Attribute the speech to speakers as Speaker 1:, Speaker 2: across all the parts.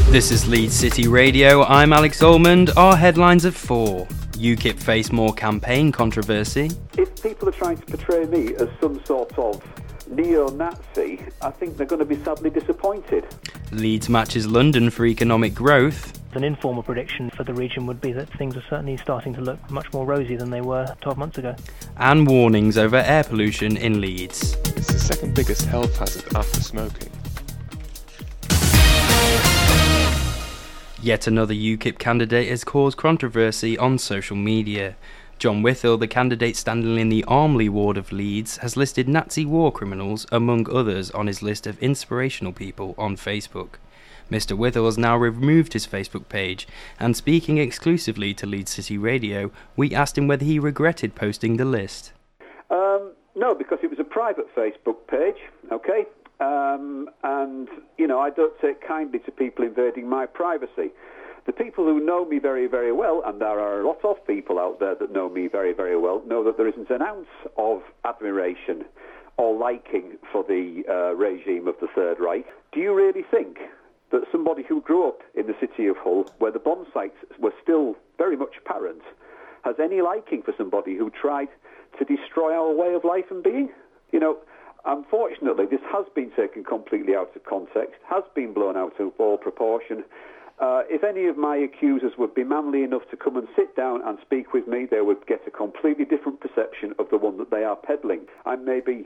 Speaker 1: This is Leeds City Radio. I'm Alex Ormond. Our headlines at 4. UKIP face more campaign controversy.
Speaker 2: If people are trying to portray me as some sort of neo-Nazi, I think they're going to be sadly disappointed.
Speaker 1: Leeds matches London for economic growth.
Speaker 3: An informal prediction for the region would be that things are certainly starting to look much more rosy than they were 12 months ago.
Speaker 1: And warnings over air pollution in Leeds.
Speaker 4: It's the second biggest health hazard after smoking.
Speaker 1: Yet another UKIP candidate has caused controversy on social media. John Whithill, the candidate standing in the Armley ward of Leeds, has listed Nazi war criminals, among others, on his list of inspirational people on Facebook. Mr. Whithill has now removed his Facebook page, and speaking exclusively to Leeds City Radio, we asked him whether he regretted posting the list.
Speaker 2: No, because it was a private Facebook page, okay? And, I don't take kindly to people invading my privacy. The people who know me very, very well, and there are a lot of people out there that know me very, very well, know that there isn't an ounce of admiration or liking for the regime of the Third Reich. Do you really think that somebody who grew up in the city of Hull, where the bomb sites were still very much apparent, has any liking for somebody who tried to destroy our way of life and being? Unfortunately, this has been taken completely out of context, has been blown out of all proportion. If any of my accusers would be manly enough to come and sit down and speak with me, they would get a completely different perception of the one that they are peddling. I'm maybe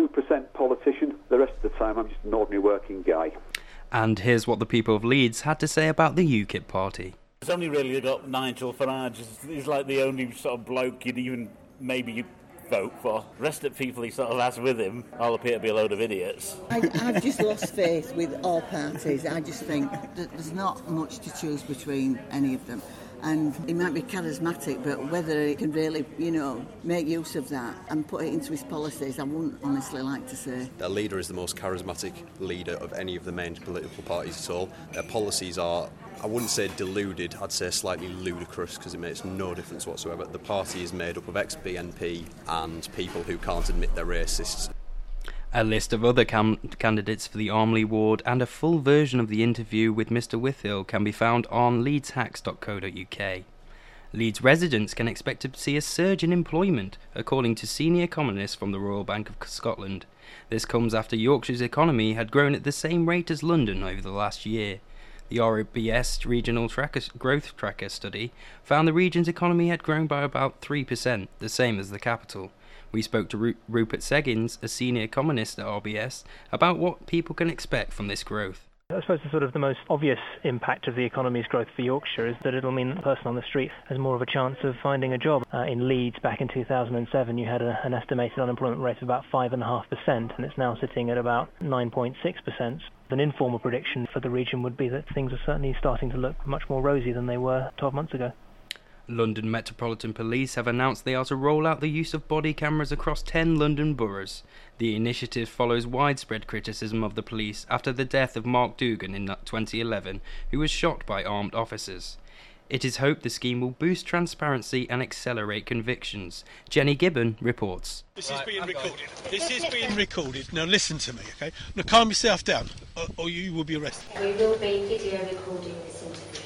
Speaker 2: 2% politician, the rest of the time I'm just an ordinary working guy.
Speaker 1: And here's what the people of Leeds had to say about the UKIP party.
Speaker 5: It's only really got Nigel Farage. He's like the only sort of bloke you'd even maybe vote for. The rest of the people he sort of has with him all appear to be a load of idiots.
Speaker 6: I've just lost faith with all parties. I just think that there's not much to choose between any of them. And he might be charismatic, but whether he can really, make use of that and put it into his policies, I wouldn't honestly like to say.
Speaker 7: Their leader is the most charismatic leader of any of the main political parties at all. Their policies are, I wouldn't say deluded, I'd say slightly ludicrous, because it makes no difference whatsoever. The party is made up of ex-BNP and people who can't admit they're racists.
Speaker 1: A list of other candidates for the Armley ward and a full version of the interview with Mr. Whithill can be found on leedshacks.co.uk. Leeds residents can expect to see a surge in employment, according to senior economists from the Royal Bank of Scotland. This comes after Yorkshire's economy had grown at the same rate as London over the last year. The RBS Regional Growth Tracker study found the region's economy had grown by about 3%, the same as the capital. We spoke to Rupert Seggins, a senior economist at RBS, about what people can expect from this growth.
Speaker 3: I suppose the most obvious impact of the economy's growth for Yorkshire is that it'll mean that the person on the street has more of a chance of finding a job. In Leeds, back in 2007, you had an estimated unemployment rate of about 5.5%, and it's now sitting at about 9.6%. An informal prediction for the region would be that things are certainly starting to look much more rosy than they were 12 months ago.
Speaker 1: London Metropolitan Police have announced they are to roll out the use of body cameras across 10 London boroughs. The initiative follows widespread criticism of the police after the death of Mark Dugan in 2011, who was shot by armed officers. It is hoped the scheme will boost transparency and accelerate convictions. Jenny Gibbon reports.
Speaker 8: This is being recorded. This is being recorded. Now listen to me, okay? Now calm yourself down, or you will be arrested.
Speaker 9: We will be video recording this interview.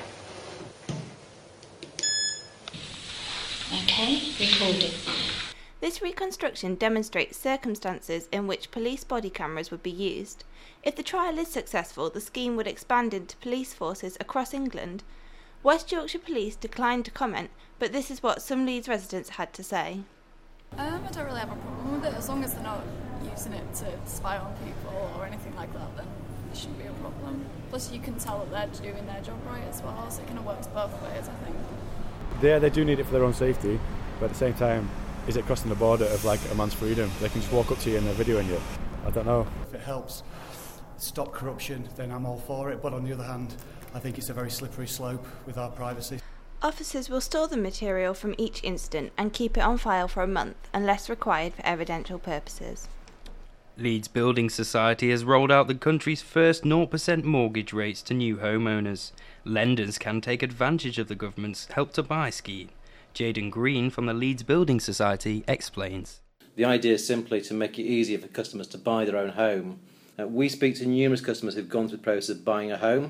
Speaker 9: Okay, recording.
Speaker 10: This reconstruction demonstrates circumstances in which police body cameras would be used. If the trial is successful, the scheme would expand into police forces across England. West Yorkshire Police declined to comment, but this is what some Leeds residents had to say.
Speaker 11: I don't really have a problem with it, as long as they're not using it to spy on people or anything like that, then it shouldn't be a problem. Plus you can tell that they're doing their job right as well, so it kind of works both ways, I think.
Speaker 12: They do need it for their own safety, but at the same time, is it crossing the border of like a man's freedom? They can just walk up to you and they're videoing you. I don't know.
Speaker 13: If it helps stop corruption, then I'm all for it, but on the other hand, I think it's a very slippery slope with our privacy.
Speaker 10: Officers will store the material from each incident and keep it on file for a month, unless required for evidential purposes.
Speaker 1: Leeds Building Society has rolled out the country's first 0% mortgage rates to new homeowners. Lenders can take advantage of the government's Help to Buy scheme. Jaden Green from the Leeds Building Society explains.
Speaker 14: The idea is simply to make it easier for customers to buy their own home. We speak to numerous customers who've gone through the process of buying a home,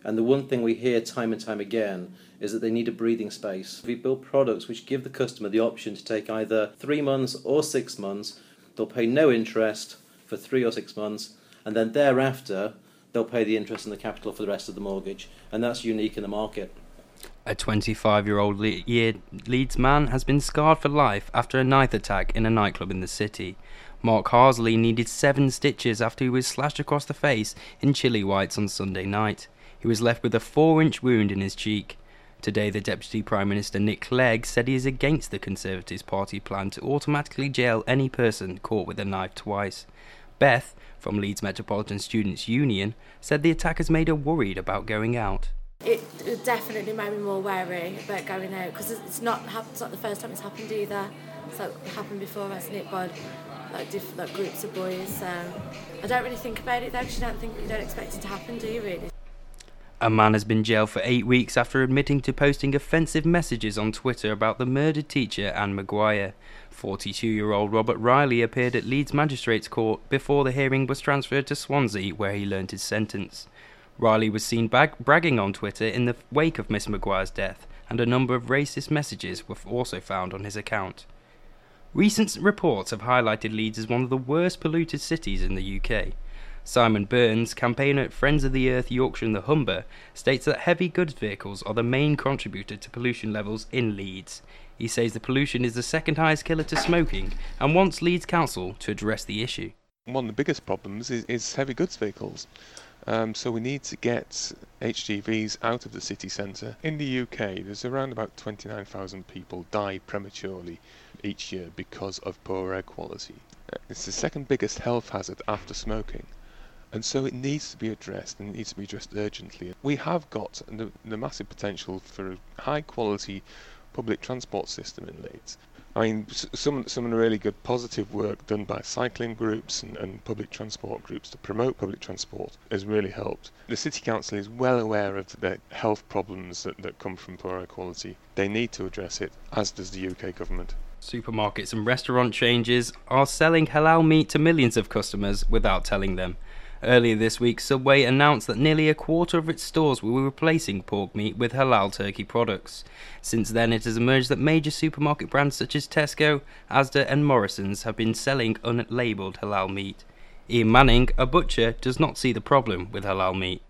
Speaker 14: And the one thing we hear time and time again is that they need a breathing space. We build products which give the customer the option to take either 3 months or 6 months. They'll pay no interest for 3 or 6 months, and then thereafter they'll pay the interest and the capital for the rest of the mortgage. And that's unique in the market.
Speaker 1: A 25-year-old Leeds man has been scarred for life after a knife attack in a nightclub in the city. Mark Harsley needed 7 stitches after he was slashed across the face in Chilly Whites on Sunday night. He was left with a 4-inch wound in his cheek. Today, the Deputy Prime Minister Nick Clegg said he is against the Conservative Party plan to automatically jail any person caught with a knife twice. Beth, from Leeds Metropolitan Students' Union, said the attackers made her worried about going out.
Speaker 15: It definitely made me more wary about going out, because it's not the first time it's happened either. It's happened before, hasn't it, by like groups of boys. I don't really think about it though, because you don't expect it to happen, do you really?
Speaker 1: A man has been jailed for 8 weeks after admitting to posting offensive messages on Twitter about the murdered teacher Anne Maguire. 42-year-old Robert Riley appeared at Leeds Magistrates Court before the hearing was transferred to Swansea, where he learnt his sentence. Riley was seen bragging on Twitter in the wake of Miss Maguire's death, and a number of racist messages were also found on his account. Recent reports have highlighted Leeds as one of the worst polluted cities in the UK. Simon Burns, campaigner at Friends of the Earth Yorkshire and the Humber, states that heavy goods vehicles are the main contributor to pollution levels in Leeds. He says the pollution is the second highest killer to smoking and wants Leeds Council to address the issue.
Speaker 4: One of the biggest problems is heavy goods vehicles. So we need to get HGVs out of the city centre. In the UK, there's around about 29,000 people die prematurely each year because of poor air quality. It's the second biggest health hazard after smoking. And so it needs to be addressed, and it needs to be addressed urgently. We have got the massive potential for a high-quality public transport system in Leeds. I mean, some really good positive work done by cycling groups and public transport groups to promote public transport has really helped. The City Council is well aware of the health problems that come from poor air quality. They need to address it, as does the UK government.
Speaker 1: Supermarkets and restaurant chains are selling halal meat to millions of customers without telling them. Earlier this week, Subway announced that nearly a quarter of its stores will be replacing pork meat with halal turkey products. Since then, it has emerged that major supermarket brands such as Tesco, Asda and Morrison's have been selling unlabelled halal meat. Ian Manning, a butcher, does not see the problem with halal meat.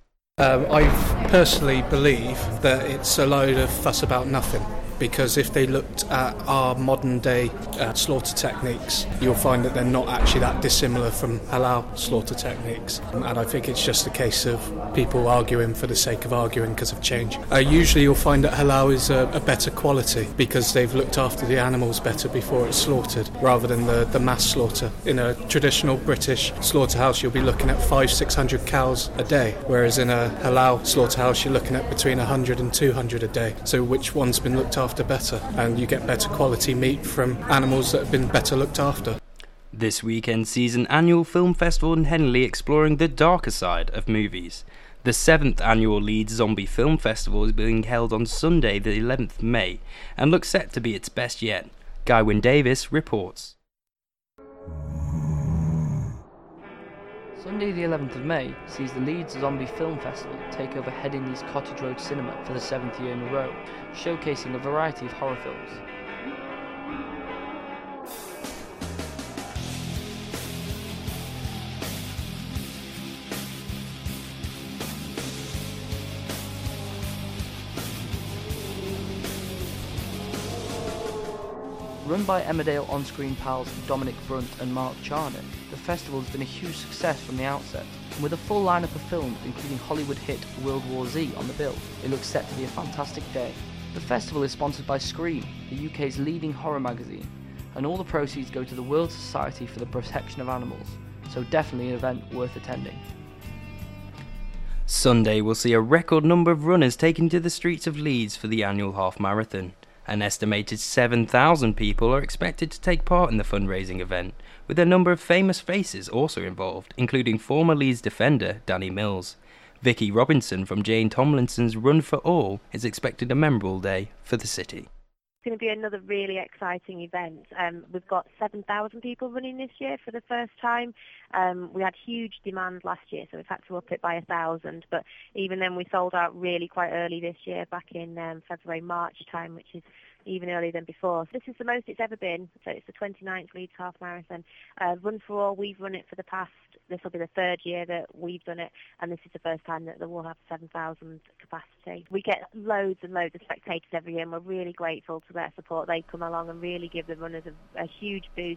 Speaker 16: I personally believe that it's a load of fuss about nothing, because if they looked at our modern day slaughter techniques, you'll find that they're not actually that dissimilar from halal slaughter techniques. And I think it's just a case of people arguing for the sake of arguing because of change. Usually you'll find that halal is a better quality because they've looked after the animals better before it's slaughtered, rather than the mass slaughter. In a traditional British slaughterhouse, you'll be looking at 500-600 cows a day, whereas in a halal slaughterhouse, you're looking at between 100 and 200 a day. So which one's been looked after better? And you get better quality meat from animals that have been better looked after.
Speaker 1: This weekend sees an annual film festival in Henley exploring the darker side of movies. The 7th annual Leeds Zombie Film Festival is being held on Sunday the 11th of May and looks set to be its best yet. Guywyn Davis reports.
Speaker 17: Sunday the 11th of May sees the Leeds Zombie Film Festival take over Headingley's Cottage Road Cinema for the 7th year in a row, showcasing a variety of horror films. Run by Emmerdale on-screen pals Dominic Brunt and Mark Charnock, the festival has been a huge success from the outset, and with a full lineup of films including Hollywood hit World War Z on the bill, it looks set to be a fantastic day. The festival is sponsored by Scream, the UK's leading horror magazine, and all the proceeds go to the World Society for the Protection of Animals, so definitely an event worth attending.
Speaker 1: Sunday will see a record number of runners taking to the streets of Leeds for the annual half marathon. An estimated 7,000 people are expected to take part in the fundraising event, with a number of famous faces also involved, including former Leeds defender Danny Mills. Vicky Robinson from Jane Tomlinson's Run for All is expected a memorable day for the city.
Speaker 18: It's going to be another really exciting event. We've got 7,000 people running this year for the first time. We had huge demand last year, so we've had to up it by 1,000. But even then, we sold out really quite early this year, back in February, March time, which is even earlier than before. This is the most it's ever been. So it's the 29th Leeds Half Marathon. Run for All, we've run it for the past, this will be the third year that we've done it, and this is the first time that we'll have 7,000 capacity. We get loads and loads of spectators every year, and we're really grateful to their support. They come along and really give the runners a huge boost.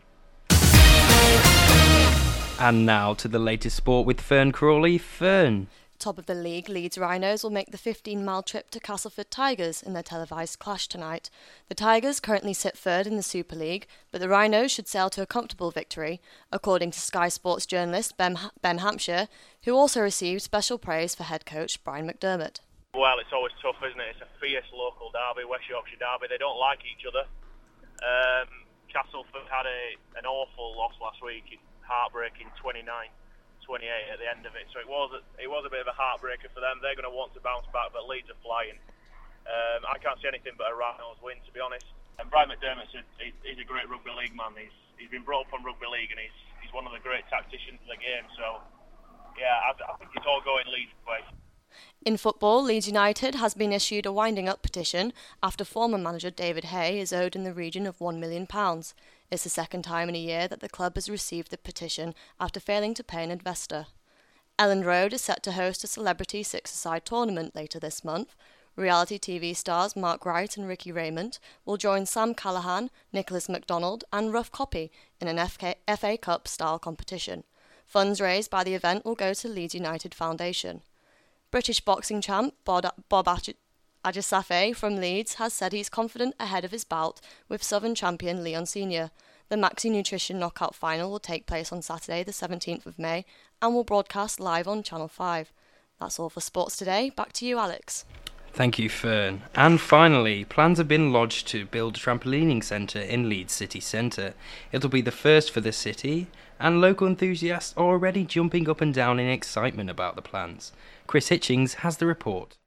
Speaker 1: And now to the latest sport with Fern Crawley. Fern.
Speaker 19: Top of the league, Leeds Rhinos will make the 15-mile trip to Castleford Tigers in their televised clash tonight. The Tigers currently sit third in the Super League, but the Rhinos should sail to a comfortable victory, according to Sky Sports journalist Ben Hampshire, who also received special praise for head coach Brian McDermott.
Speaker 20: Well, it's always tough, isn't it? It's a fierce local derby, West Yorkshire derby. They don't like each other. Castleford had an awful loss last week, heartbreaking 29-28 at the end of it, so it was a bit of a heartbreaker for them. They're going to want to bounce back, but Leeds are flying. I can't see anything but a Rhinos win, to be honest. And Brian McDermott, he's a great rugby league man. He's been brought up on rugby league, and he's one of the great tacticians of the game. So yeah, I think it's all going Leeds' way.
Speaker 19: In football, Leeds United has been issued a winding-up petition after former manager David Hay is owed in the region of £1 million. It's the second time in a year that the club has received the petition after failing to pay an investor. Elland Road is set to host a celebrity six-a-side tournament later this month. Reality TV stars Mark Wright and Ricky Raymond will join Sam Callahan, Nicholas MacDonald and Rough Copy in an FA Cup-style competition. Funds raised by the event will go to Leeds United Foundation. British boxing champ Bob Ajisafe from Leeds has said he's confident ahead of his bout with Southern champion Leon Senior. The Maxi Nutrition Knockout Final will take place on Saturday the 17th of May and will broadcast live on Channel 5. That's all for sports today. Back to you, Alex.
Speaker 1: Thank you, Fern. And finally, plans have been lodged to build a trampolining centre in Leeds city centre. It'll be the first for the city, and local enthusiasts are already jumping up and down in excitement about the plans. Chris Hitchings has the report.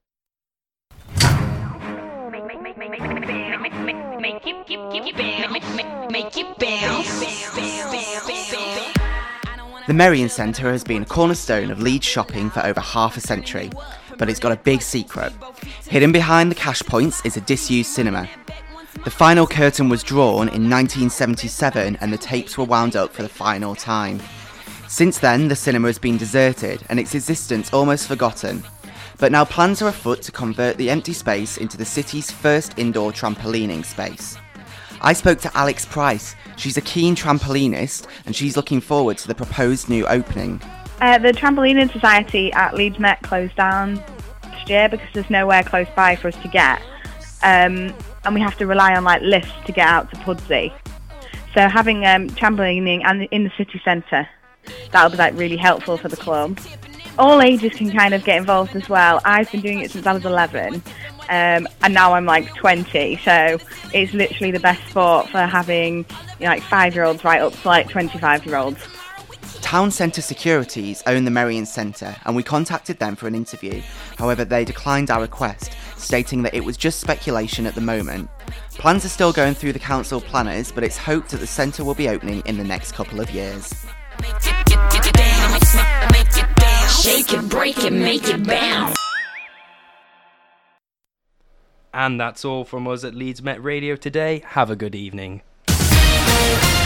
Speaker 21: The Merrion Centre has been a cornerstone of Leeds shopping for over half a century, but it's got a big secret. Hidden behind the cash points is a disused cinema. The final curtain was drawn in 1977 and the tapes were wound up for the final time. Since then, the cinema has been deserted and its existence almost forgotten. But now plans are afoot to convert the empty space into the city's first indoor trampolining space. I spoke to Alex Price. She's a keen trampolinist and she's looking forward to the proposed new opening.
Speaker 22: The Trampolining Society at Leeds Met closed down last year because there's nowhere close by for us to get. And we have to rely on lifts to get out to Pudsey. So having trampolining and in the city centre, that'll be really helpful for the club. All ages can kind of get involved as well. I've been doing it since I was 11, and now I'm 20, so it's literally the best sport for having 5-year-olds right up to 25-year-olds.
Speaker 21: Town Centre Securities own the Merrion Centre and we contacted them for an interview. However, they declined our request, stating that it was just speculation at the moment. Plans are still going through the council planners, but it's hoped that the centre will be opening in the next couple of years.
Speaker 23: Shake it, break it, make it bounce.
Speaker 1: And that's all from us at Leeds Met Radio today. Have a good evening.